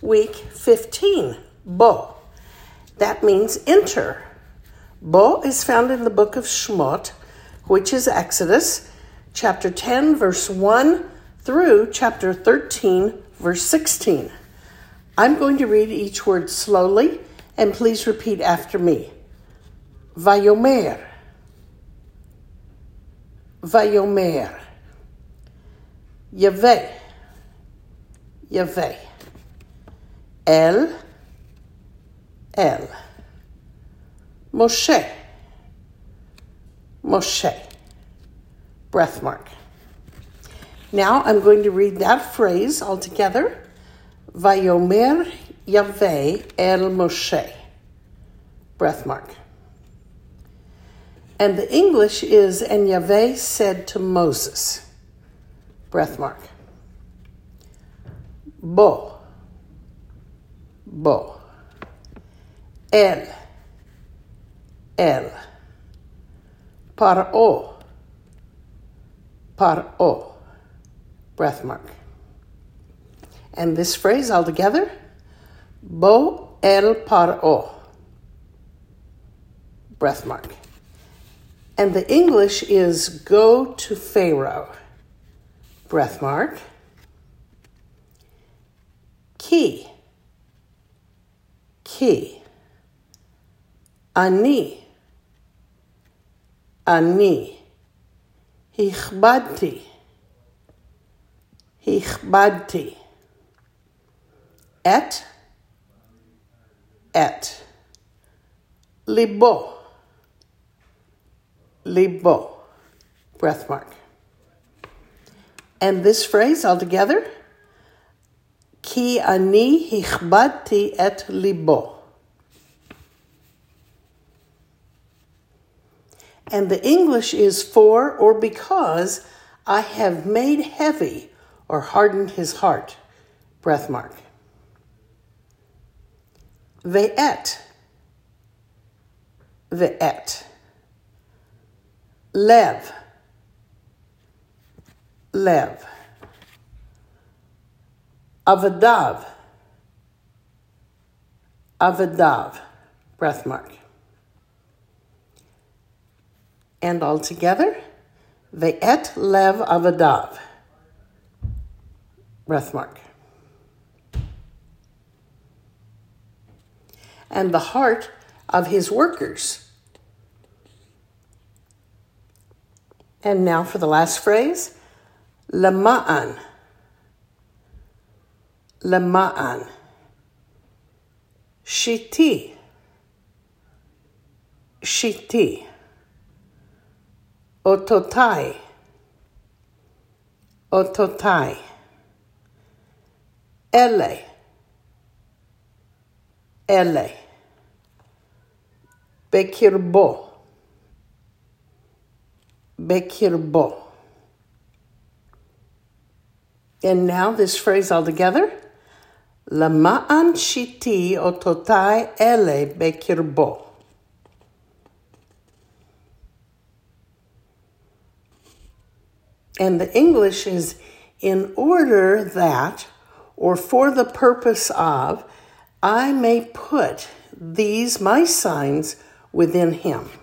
week 15, Bo. That means enter. Bo is found in the book of Shemot, which is Exodus, chapter 10, verse 1 through chapter 13, verse 16. I'm going to read each word slowly, and please repeat after me. Vayomer. Vayomer. Yaveh. Yaveh. El. Moshe. Moshe. Breath mark. Now I'm going to read that phrase all together. Vayomer Yaveh el Moshe. Breath mark. And the English is, and Yahweh said to Moses. Breath mark. Bo. Bo. El. Paro. Paro. Breath mark. And this phrase all together. Bo el paro. Breath mark. And the English is go to Pharaoh. Breath mark. Ki. Ani. Hichbadti. Et. Libo. Breath mark. And this phrase all together. Ki ani hichbadti et libo. And the English is for or because I have made heavy or hardened his heart. Breath mark. Ve'et. Lev. Avadav. Breath mark. And all together, Ve'et lev avadav. Breath mark. And the heart of his workers. And now for the last phrase, Lama'an. Shiti. Ototai. Ele. Bekirbo. And now this phrase all together. Lama'an shiti ototai ele bekirbo. And the English is in order that, or for the purpose of, I may put these my signs within him.